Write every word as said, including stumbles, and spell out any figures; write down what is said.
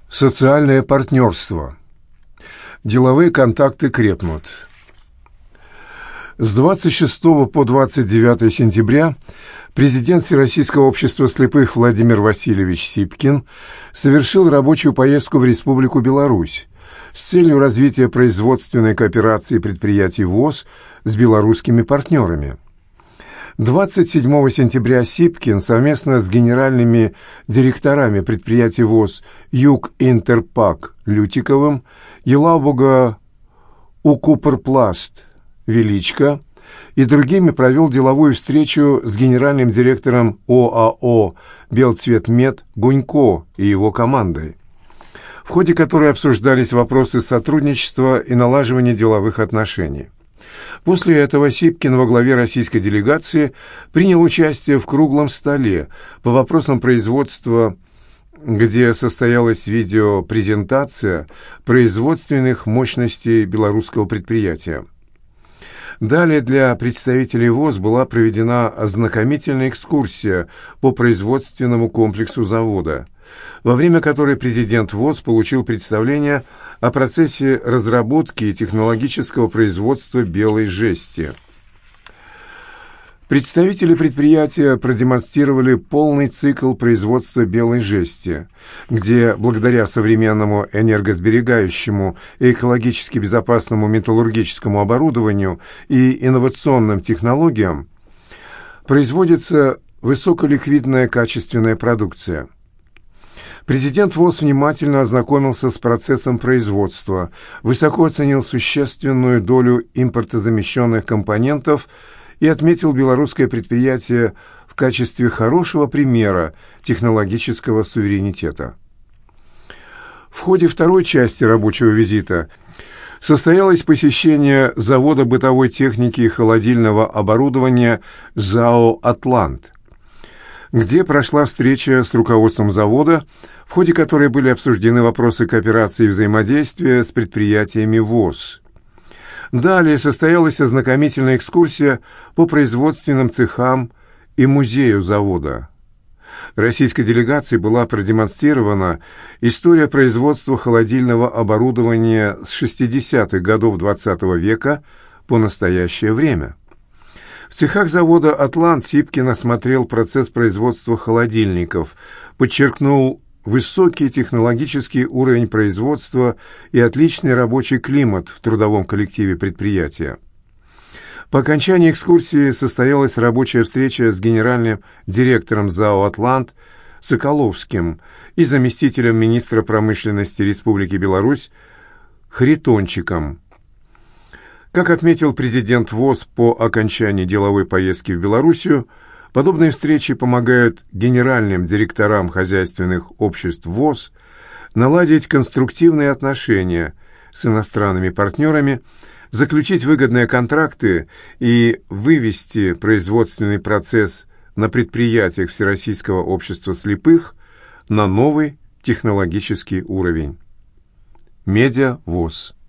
Социальное партнерство. Деловые контакты крепнут. С двадцать шестого по двадцать девятое сентября президент Всероссийского общества слепых Владимир Васильевич Сипкин совершил рабочую поездку в Республику Беларусь с целью развития производственной кооперации предприятий ВОС с белорусскими партнерами. двадцать седьмого сентября Сипкин совместно с генеральными директорами предприятий ВОС Юг Интерпак Лютиковым, Елабуга Укрпласт Величко и другими провел деловую встречу с генеральным директором ОАО «Белцветмет» Гунько и его командой, в ходе которой обсуждались вопросы сотрудничества и налаживания деловых отношений. После этого Сипкин во главе российской делегации принял участие в круглом столе по вопросам производства, где состоялась видеопрезентация производственных мощностей белорусского предприятия. Далее для представителей ВОС была проведена ознакомительная экскурсия по производственному комплексу завода, во время которой президент ВОС получил представление о процессе разработки и технологического производства белой жести. Представители предприятия продемонстрировали полный цикл производства белой жести, где благодаря современному энергосберегающему и экологически безопасному металлургическому оборудованию и инновационным технологиям производится высоколиквидная качественная продукция. Президент ВОС внимательно ознакомился с процессом производства, высоко оценил существенную долю импортозамещенных компонентов и отметил белорусское предприятие в качестве хорошего примера технологического суверенитета. В ходе второй части рабочего визита состоялось посещение завода бытовой техники и холодильного оборудования ЗАО «Атлант», где прошла встреча с руководством завода, в ходе которой были обсуждены вопросы кооперации и взаимодействия с предприятиями ВОС. Далее состоялась ознакомительная экскурсия по производственным цехам и музею завода. Российской делегации была продемонстрирована история производства холодильного оборудования с шестидесятых годов двадцатого века по настоящее время. В цехах завода «Атлант» Сипкин осмотрел процесс производства холодильников, подчеркнул высокий технологический уровень производства и отличный рабочий климат в трудовом коллективе предприятия. По окончании экскурсии состоялась рабочая встреча с генеральным директором ЗАО «Атлант» Соколовским и заместителем министра промышленности Республики Беларусь Харитончиком. Как отметил президент ВОС по окончании деловой поездки в Белоруссию, подобные встречи помогают генеральным директорам хозяйственных обществ ВОС наладить конструктивные отношения с иностранными партнерами, заключить выгодные контракты и вывести производственный процесс на предприятиях Всероссийского общества слепых на новый технологический уровень. Медиа ВОС.